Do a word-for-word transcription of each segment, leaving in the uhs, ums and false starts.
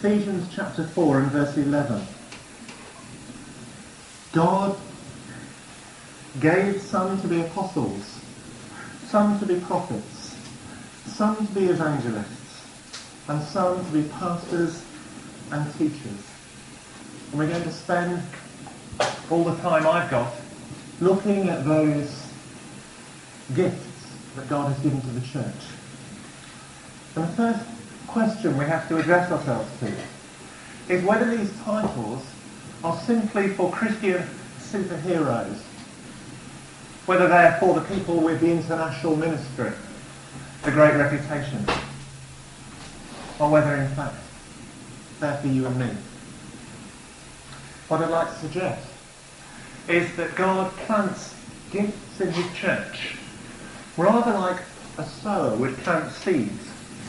Ephesians chapter four and verse eleven. God gave some to be apostles, some to be prophets, some to be evangelists, and some to be pastors and teachers. And we're going to spend all the time I've got looking at those gifts that God has given to the church. And the first question we have to address ourselves to is whether these titles are simply for Christian superheroes, whether they're for the people with the international ministry, the great reputation, or whether in fact they're for you and me. What I'd like to suggest is that God plants gifts in his church rather like a sower would plant seeds.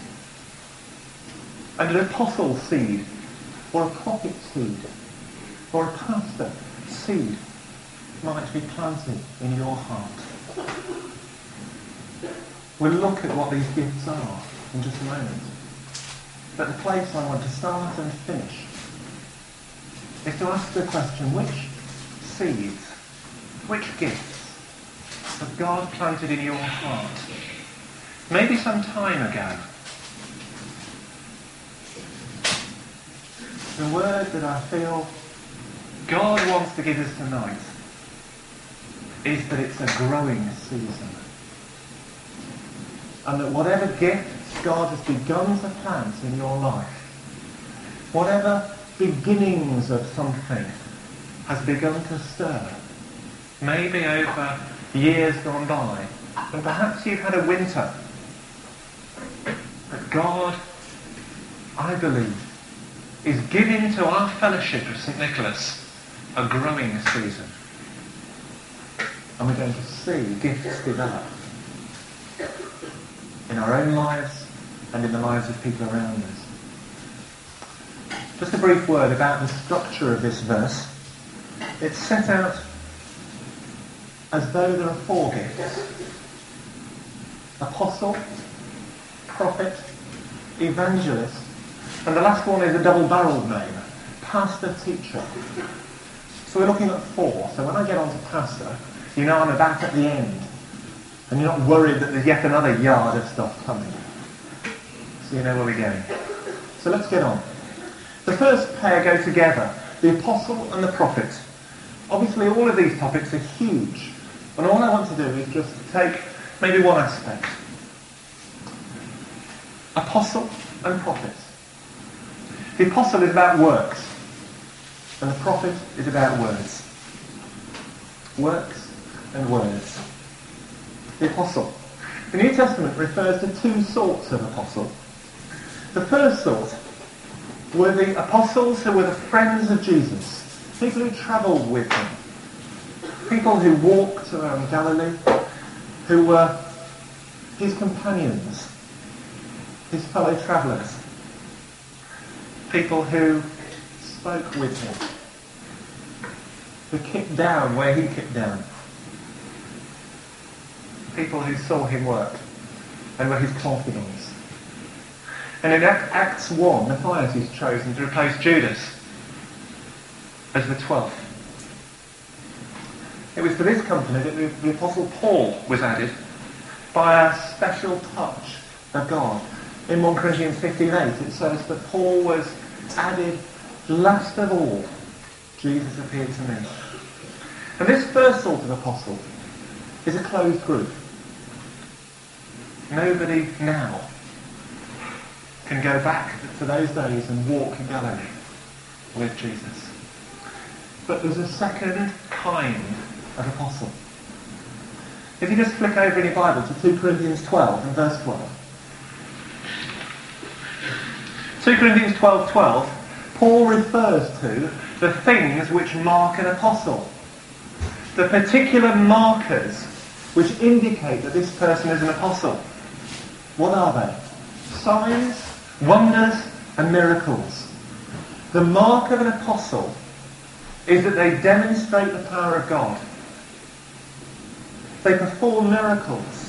And an apostle seed, or a prophet seed, or a pastor seed might be planted in your heart. We'll look at what these gifts are in just a moment. But the place I want to start and finish is to ask the question, which seeds, which gifts have God planted in your heart? Maybe some time ago. The word that I feel God wants to give us tonight is that it's a growing season. And that whatever gifts God has begun to plant in your life, whatever beginnings of something has begun to stir, maybe over years gone by, and perhaps you've had a winter, but God, I believe, is giving to our fellowship of St Nicholas a growing season. And we're going to see gifts develop in our own lives and in the lives of people around us. Just a brief word about the structure of this verse. It's set out as though there are four gifts: apostle, prophet, evangelist, and the last one is a double-barreled name, pastor, teacher. So we're looking at four. So when I get on to pastor, you know I'm about at the end. And you're not worried that there's yet another yard of stuff coming. So you know where we're going. So let's get on. The first pair go together, the apostle and the prophet. Obviously all of these topics are huge. And all I want to do is just take maybe one aspect. Apostle and prophet. The apostle is about works, and the prophet is about words. Works and words. The apostle. The New Testament refers to two sorts of apostle. The first sort were the apostles who were the friends of Jesus, people who travelled with him, people who walked around Galilee, who were his companions, his fellow travellers. People who spoke with him, who kicked down where he kicked down. People who saw him work and were his confidants. And in Acts one, Matthias is chosen to replace Judas as the twelfth. It was to this company that the, the Apostle Paul was added by a special touch of God. In First Corinthians fifteen eight it says that Paul was added last of all. Jesus appeared to me. And this first sort of apostle is a closed group. Nobody now can go back to those days and walk in Galilee with Jesus. But there's a second kind of apostle. If you just flick over in your Bible to Second Corinthians twelve and verse twelve. Second Corinthians twelve twelve, Paul refers to the things which mark an apostle. The particular markers which indicate that this person is an apostle. What are they? Signs, wonders, and miracles. The mark of an apostle is that they demonstrate the power of God. They perform miracles.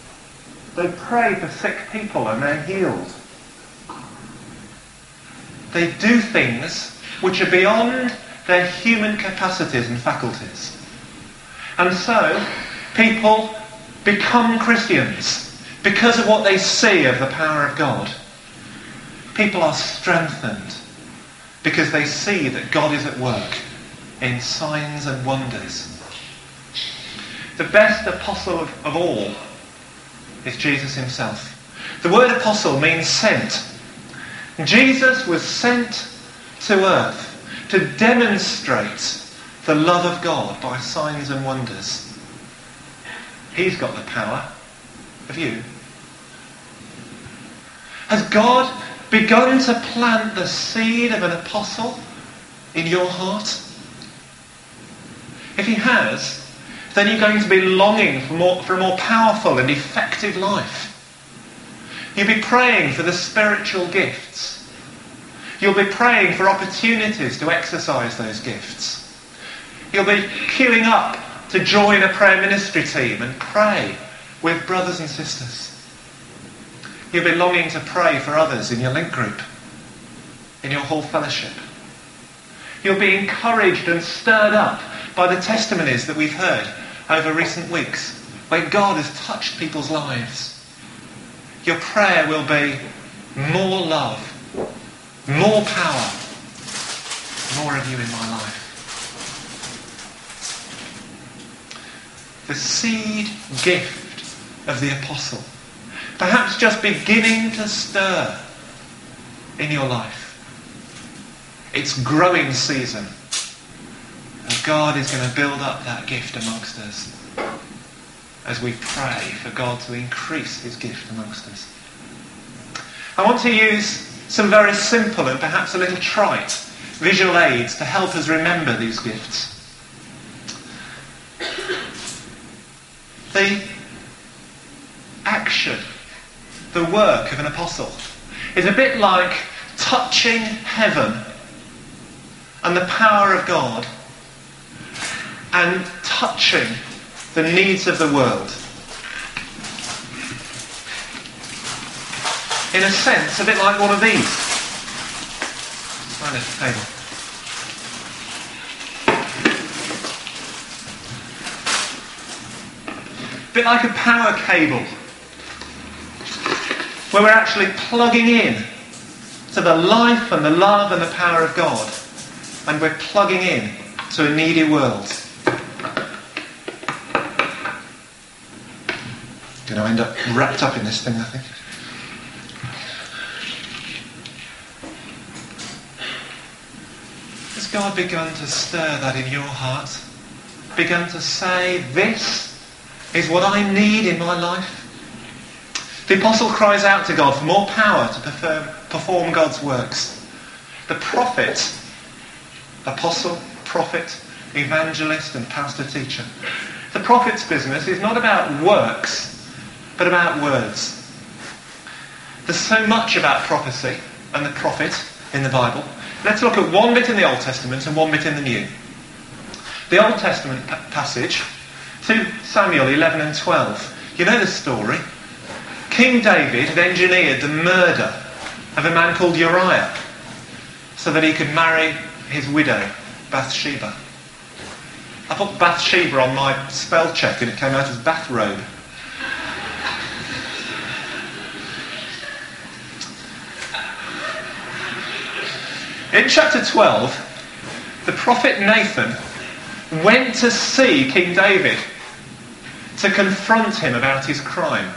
They pray for sick people and they're healed. They do things which are beyond their human capacities and faculties. And so, people become Christians because of what they see of the power of God. People are strengthened because they see that God is at work in signs and wonders. The best apostle of, of all is Jesus himself. The word apostle means sent. Jesus was sent to earth to demonstrate the love of God by signs and wonders. He's got the power. Have you? Has God begun to plant the seed of an apostle in your heart? If he has, then you're going to be longing for more, for a more powerful and effective life. You'll be praying for the spiritual gifts. You'll be praying for opportunities to exercise those gifts. You'll be queuing up to join a prayer ministry team and pray with brothers and sisters. You'll be longing to pray for others in your link group, in your whole fellowship. You'll be encouraged and stirred up by the testimonies that we've heard over recent weeks, where God has touched people's lives. Your prayer will be more love, more power, more of you in my life. The seed gift of the apostle, perhaps just beginning to stir in your life. It's growing season. And God is going to build up that gift amongst us as we pray for God to increase his gift amongst us. I want to use some very simple and perhaps a little trite visual aids to help us remember these gifts. The action, the work of an apostle, is a bit like touching heaven and the power of God and touching the needs of the world. In a sense, a bit like one of these. Find a table. A bit like a power cable, where we're actually plugging in to the life and the love and the power of God, and we're plugging in to a needy world. Going to end up wrapped up in this thing, I think. Has God begun to stir that in your heart? Begun to say, this is what I need in my life? The apostle cries out to God for more power to perform, perform God's works. The prophet, apostle, prophet, evangelist and pastor teacher. The prophet's business is not about works, but about words. There's so much about prophecy and the prophet in the Bible. Let's look at one bit in the Old Testament and one bit in the New. The Old Testament pa- passage, Second Samuel eleven and twelve. You know the story. King David had engineered the murder of a man called Uriah so that he could marry his widow, Bathsheba. I put Bathsheba on my spell check and it came out as bathrobe. In chapter twelve, the prophet Nathan went to see King David to confront him about his crime,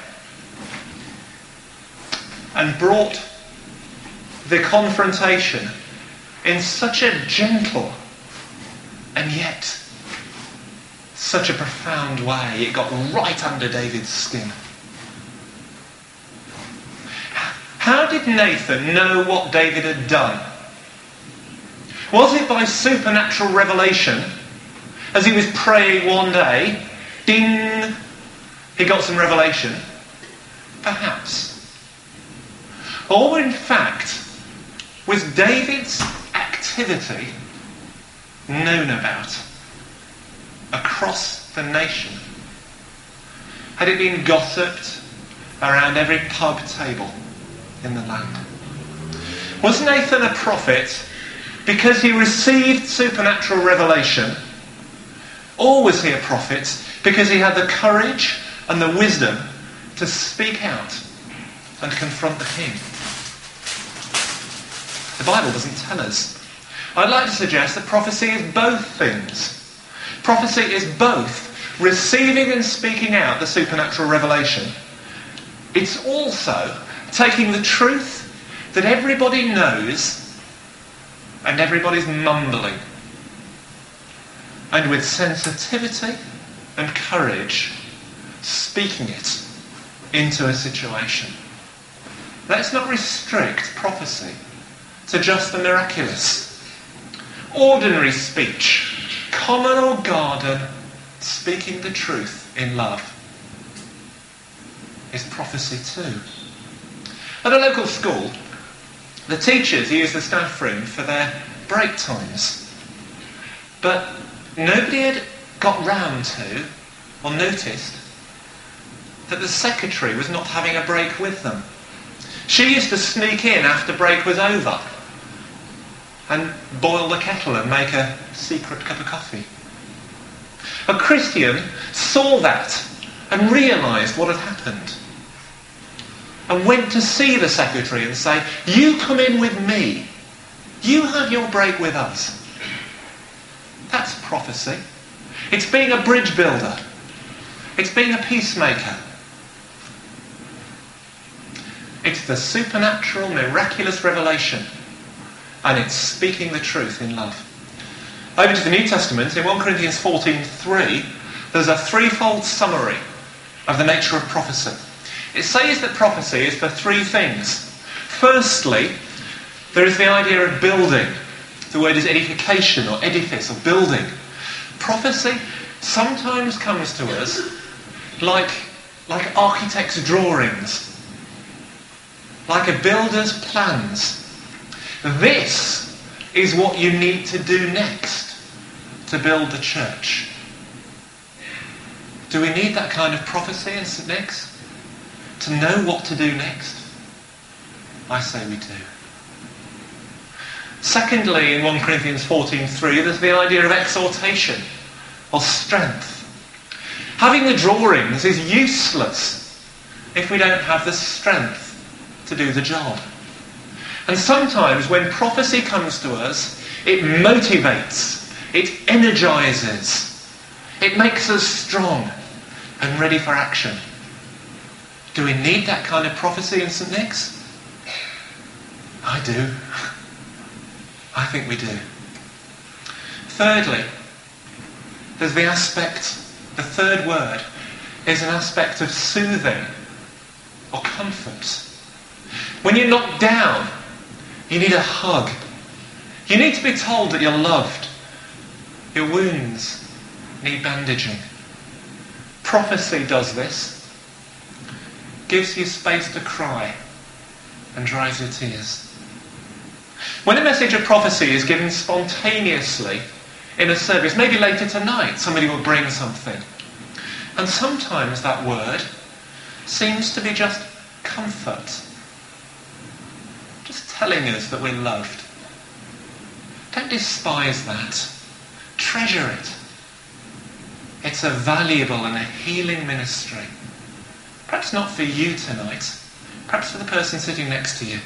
and brought the confrontation in such a gentle and yet such a profound way. It got right under David's skin. How did Nathan know what David had done? Was it by supernatural revelation? As he was praying one day, ding, he got some revelation? Perhaps. Or in fact, was David's activity known about across the nation? Had it been gossiped around every pub table in the land? Was Nathan a prophet because he received supernatural revelation? Or was he a prophet because he had the courage and the wisdom to speak out and confront the king? The Bible doesn't tell us. I'd like to suggest that prophecy is both things. Prophecy is both receiving and speaking out the supernatural revelation. It's also taking the truth that everybody knows and everybody's mumbling, and with sensitivity and courage speaking it into a situation. Let's not restrict prophecy to just the miraculous. Ordinary speech, common or garden, speaking the truth in love, is prophecy too. At a local school, the teachers use the staff room for their break times. But nobody had got round to, or noticed, that the secretary was not having a break with them. She used to sneak in after break was over and boil the kettle and make a secret cup of coffee. A Christian saw that and realised what had happened, and went to see the secretary and say, "You come in with me. You have your break with us." That's prophecy. It's being a bridge builder. It's being a peacemaker. It's the supernatural, miraculous revelation, and it's speaking the truth in love. Over to the New Testament, in First Corinthians fourteen three, there's a threefold summary of the nature of prophecy. It says that prophecy is for three things. Firstly, there is the idea of building. The word is edification or edifice or building. Prophecy sometimes comes to us like, like architect's drawings, like a builder's plans. This is what you need to do next to build the church. Do we need that kind of prophecy in St Nick's? To know what to do next? I say we do. Secondly, in First Corinthians fourteen three, there's the idea of exhortation or strength. Having the drawings is useless if we don't have the strength to do the job. And sometimes when prophecy comes to us, it motivates, it energises, it makes us strong and ready for action. Do we need that kind of prophecy in St Nick's? I do. I think we do. Thirdly, there's the aspect, the third word, is an aspect of soothing or comfort. When you're knocked down, you need a hug. You need to be told that you're loved. Your wounds need bandaging. Prophecy does this. Gives you space to cry and dries your tears. When a message of prophecy is given spontaneously in a service, maybe later tonight somebody will bring something, and sometimes that word seems to be just comfort, just telling us that we're loved. Don't despise that. Treasure it. It's a valuable and a healing ministry. Perhaps not for you tonight, perhaps for the person sitting next to you.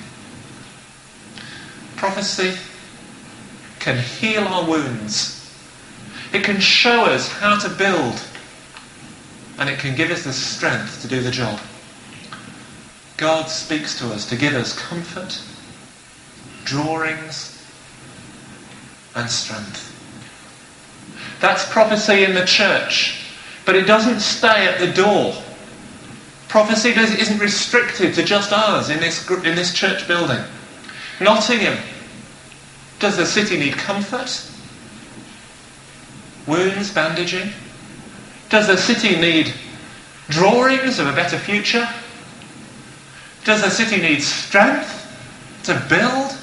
Prophecy can heal our wounds. It can show us how to build, and it can give us the strength to do the job. God speaks to us to give us comfort, drawings, and strength. That's prophecy in the church, but it doesn't stay at the door. Prophecy isn't restricted to just us in this in this church building. Nottingham, does the city need comfort? Wounds bandaging? Does the city need drawings of a better future? Does the city need strength to build?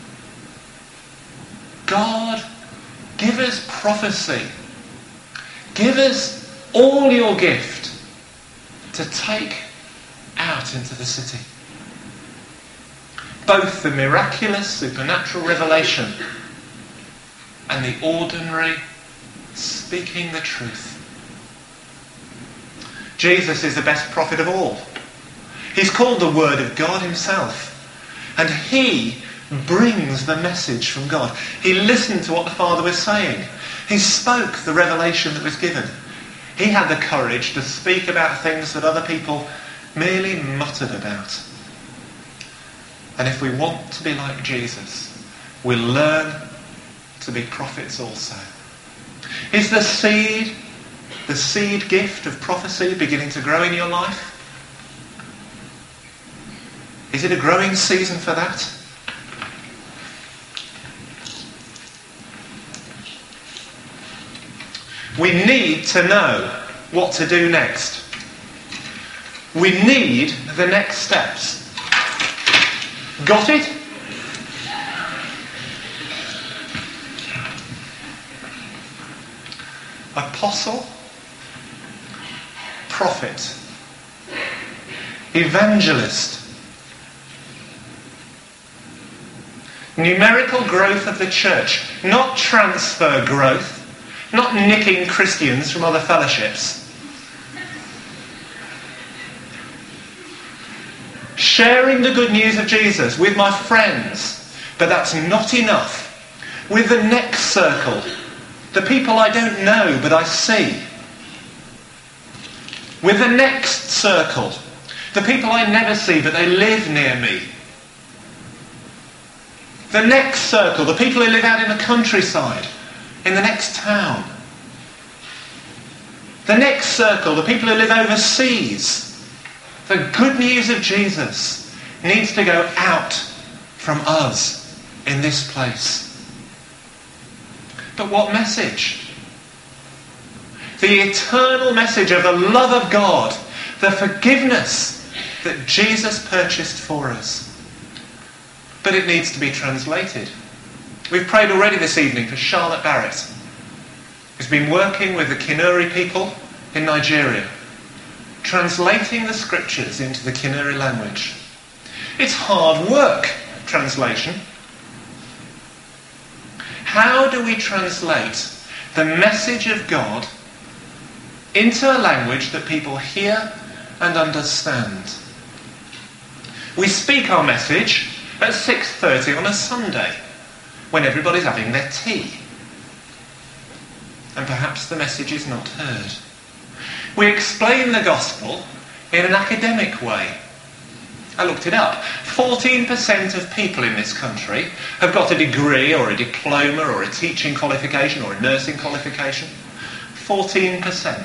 God, give us prophecy. Give us all your gift to take out into the city. both the miraculous supernatural revelation and the ordinary speaking the truth. Jesus is the best prophet of all. He's called the Word of God himself. And he brings the message from God. He listened to what the Father was saying. He spoke the revelation that was given. He had the courage to speak about things that other people merely muttered about. And if we want to be like Jesus, we'll learn to be prophets also. Is the seed, the seed gift of prophecy beginning to grow in your life? Is it a growing season for that? We need to know what to do next. We need the next steps. Got it? Apostle, prophet, evangelist. Numerical growth of the church, not transfer growth, not nicking Christians from other fellowships. Sharing the good news of Jesus with my friends, but that's not enough. With the next circle, the people I don't know but I see. With the next circle, the people I never see but they live near me. The next circle, the people who live out in the countryside, in the next town. The next circle, the people who live overseas. The good news of Jesus needs to go out from us in this place. But what message? The eternal message of the love of God, the forgiveness that Jesus purchased for us. But it needs to be translated. We've prayed already this evening for Charlotte Barrett, who's been working with the Kinuri people in Nigeria, translating the scriptures into the Kinuri language. It's hard work, translation. How do we translate the message of God into a language that people hear and understand? We speak our message at six thirty on a Sunday, when everybody's having their tea. And perhaps the message is not heard. We explain the gospel in an academic way. I looked it up. fourteen percent of people in this country have got a degree or a diploma or a teaching qualification or a nursing qualification. fourteen percent.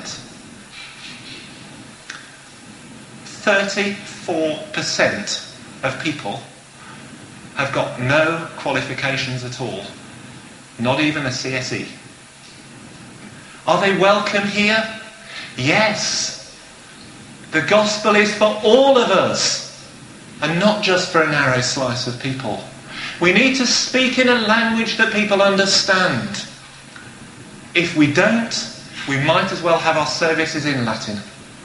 thirty-four percent of people have got no qualifications at all. Not even a C S E. Are they welcome here? Yes. The gospel is for all of us, and not just for a narrow slice of people. We need to speak in a language that people understand. If we don't, we might as well have our services in Latin.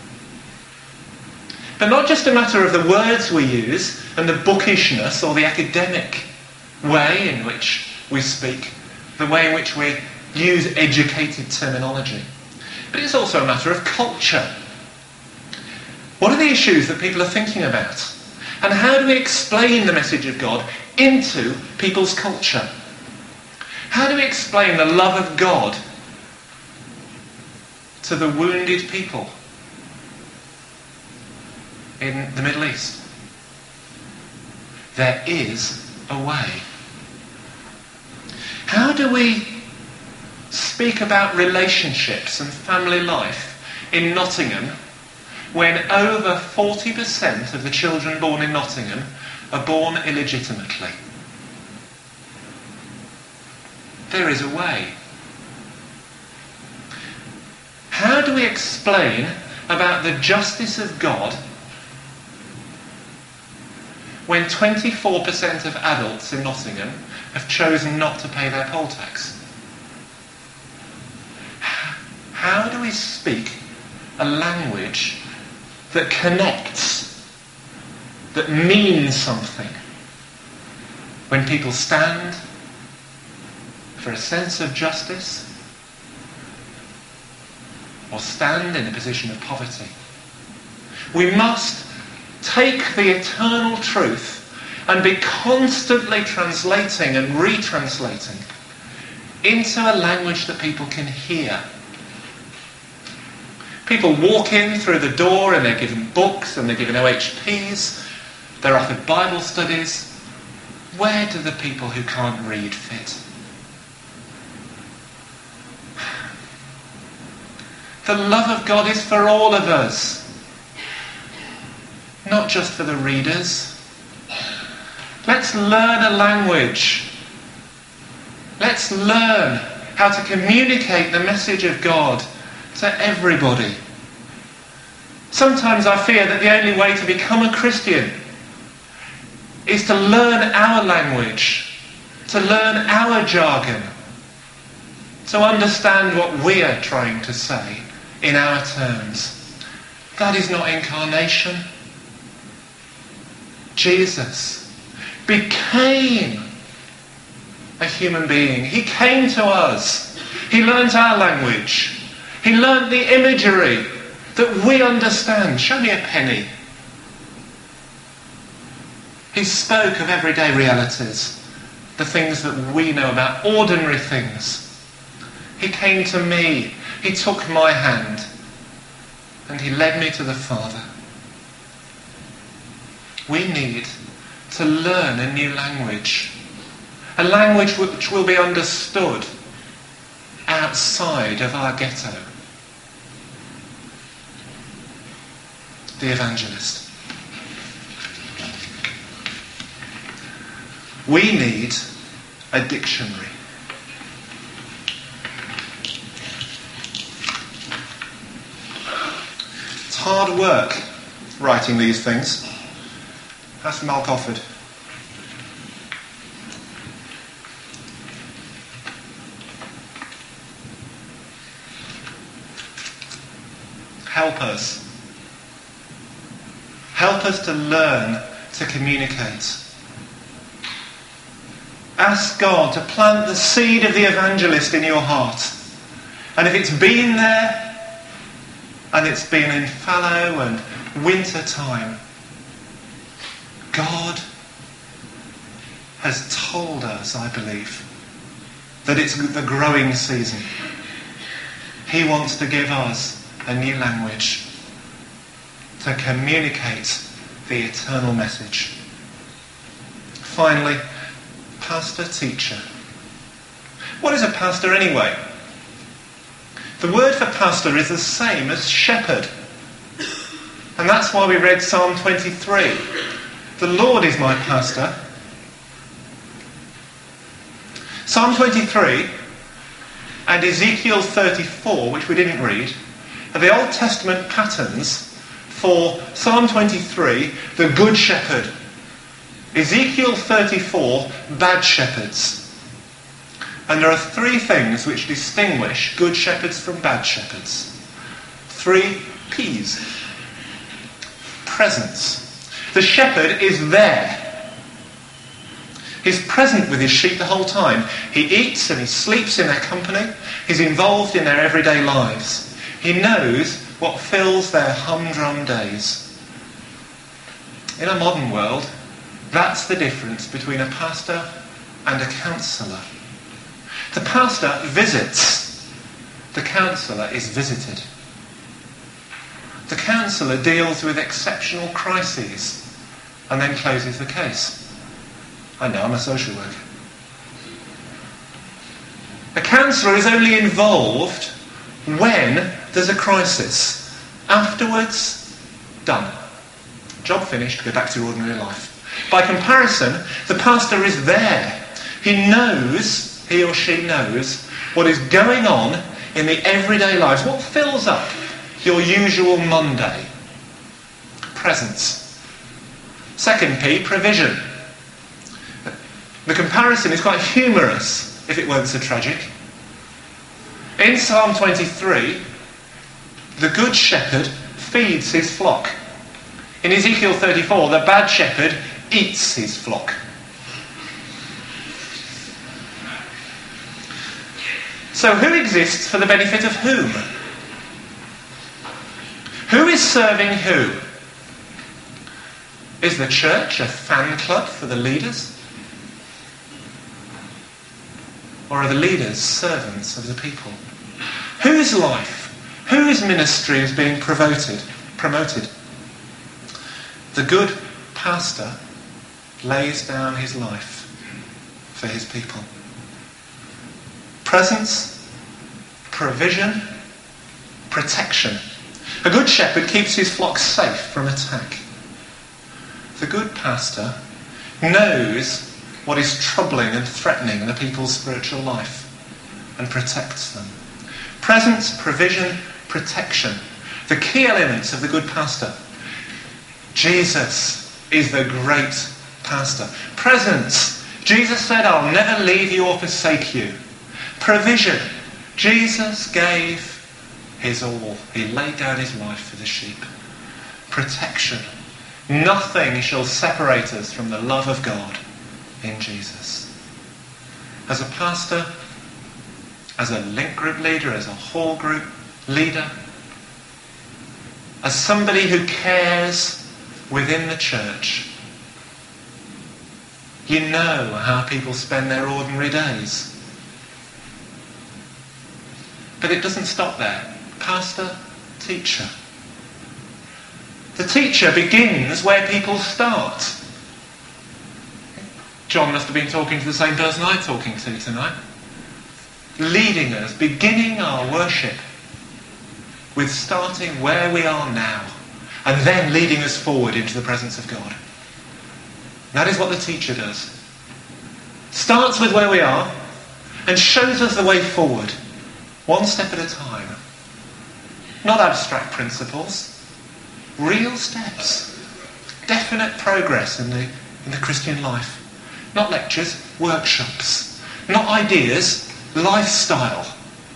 But not just a matter of the words we use and the bookishness or the academic way in which we speak, the way in which we use educated terminology. But it's also a matter of culture. What are the issues that people are thinking about? And how do we explain the message of God into people's culture? How do we explain the love of God to the wounded people in the Middle East? There is a way. How do we speak about relationships and family life in Nottingham when over forty percent of the children born in Nottingham are born illegitimately? There is a way. How do we explain about the justice of God when twenty-four percent of adults in Nottingham have chosen not to pay their poll tax? How do we speak a language that connects, that means something, when people stand for a sense of justice or stand in a position of poverty. We must take the eternal truth and be constantly translating and retranslating into a language that people can hear. People walk in through the door and they're given books and they're given O H Ps, they're offered Bible studies. Where do the people who can't read fit? The love of God is for all of us, not just for the readers. Let's learn a language. Let's learn how to communicate the message of God to everybody. Sometimes I fear that the only way to become a Christian is to learn our language, to learn our jargon, to understand what we are trying to say in our terms. That is not incarnation. Jesus became a human being. He came to us. He learnt our language. He learnt the imagery that we understand. Show me a penny. He spoke of everyday realities, the things that we know about, ordinary things. He came to me. He took my hand and he led me to the Father. We need to learn a new language. A language which will be understood outside of our ghetto. The evangelist. We need a dictionary. It's hard work writing these things. That's Malk offered. Help us. Help us to learn to communicate. Ask God to plant the seed of the evangelist in your heart. And if it's been there, and it's been in fallow and winter time, God has told us, I believe, that it's the growing season. He wants to give us a new language to communicate the eternal message. Finally, pastor, teacher. What is a pastor anyway? The word for pastor is the same as shepherd. And that's why we read Psalm twenty-three. The Lord is my pastor. Psalm twenty-three and Ezekiel thirty-four, which we didn't read, are the Old Testament patterns for Psalm twenty-three, the Good Shepherd. Ezekiel thirty-four, bad shepherds. And there are three things which distinguish good shepherds from bad shepherds. Three P's. Presence. The shepherd is there. He's present with his sheep the whole time. He eats and he sleeps in their company. He's involved in their everyday lives. He knows what fills their humdrum days. In a modern world, that's the difference between a pastor and a counsellor. The pastor visits. The counsellor is visited. The counsellor deals with exceptional crises and then closes the case. I know, I'm a social worker. A counsellor is only involved when there's a crisis. Afterwards, done. Job finished, go back to ordinary life. By comparison, the pastor is there. He knows, he or she knows, what is going on in the everyday lives. What fills up your usual Monday? Presence. Second P, provision. The comparison is quite humorous, if it weren't so tragic. In Psalm twenty-three, the good shepherd feeds his flock. In Ezekiel thirty-four, the bad shepherd eats his flock. So who exists for the benefit of whom? Who is serving who? Is the church a fan club for the leaders? Or are the leaders servants of the people? Whose life, whose ministry is being promoted? Promoted. The good pastor lays down his life for his people. Presence, provision, protection. A good shepherd keeps his flock safe from attack. The good pastor knows what is troubling and threatening the people's spiritual life and protects them. Presence, provision, protection. The key elements of the good pastor. Jesus is the great pastor. Presence. Jesus said, I'll never leave you or forsake you. Provision. Jesus gave his all. He laid down his life for the sheep. Protection. Nothing shall separate us from the love of God in Jesus. As a pastor, as a link group leader, as a whole group leader, as somebody who cares within the church, you know how people spend their ordinary days. But it doesn't stop there. Pastor, teacher. The teacher begins where people start. John must have been talking to the same person I'm talking to tonight. Leading us, beginning our worship with starting where we are now and then leading us forward into the presence of God. That is what the teacher does. Starts with where we are and shows us the way forward, one step at a time. Not abstract principles, real steps. Definite progress in the, in the Christian life. Not lectures, workshops. Not ideas, lifestyle.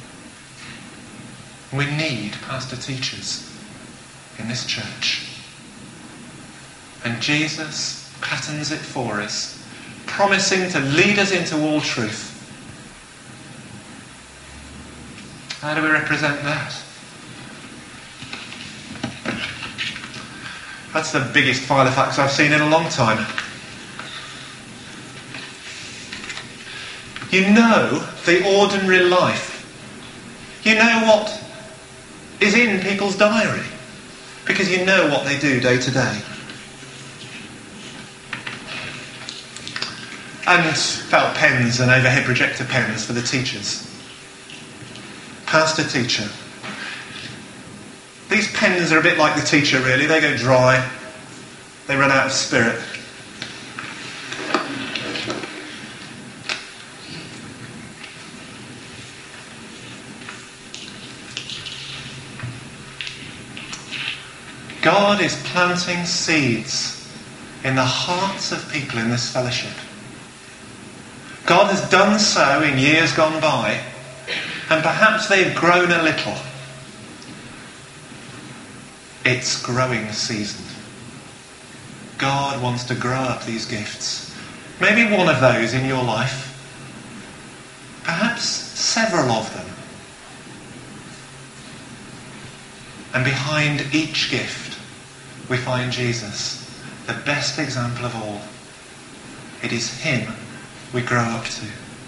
We need pastor teachers in this church. And Jesus patterns it for us, promising to lead us into all truth. How do we represent that? That's the biggest file of facts I've seen in a long time. You know the ordinary life. You know what is in people's diary. Because you know what they do day to day. And felt pens and overhead projector pens for the teachers. Pastor, teacher. These pens are a bit like the teacher, really. They go dry. They run out of spirit. God is planting seeds in the hearts of people in this fellowship. God has done so in years gone by, and perhaps they've grown a little. It's growing season. God wants to grow up these gifts. Maybe one of those in your life. Perhaps several of them. And behind each gift, we find Jesus, the best example of all. It is him we grow up to.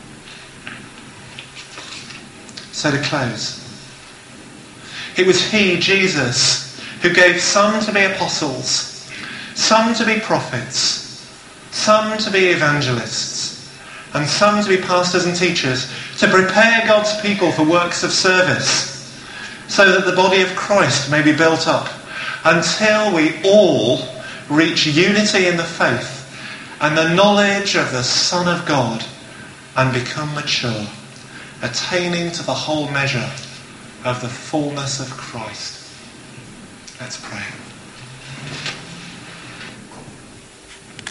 So to close, it was he, Jesus, who gave some to be apostles, some to be prophets, some to be evangelists, and some to be pastors and teachers, to prepare God's people for works of service, so that the body of Christ may be built up, until we all reach unity in the faith and the knowledge of the Son of God and become mature, attaining to the whole measure of the fullness of Christ. Let's pray.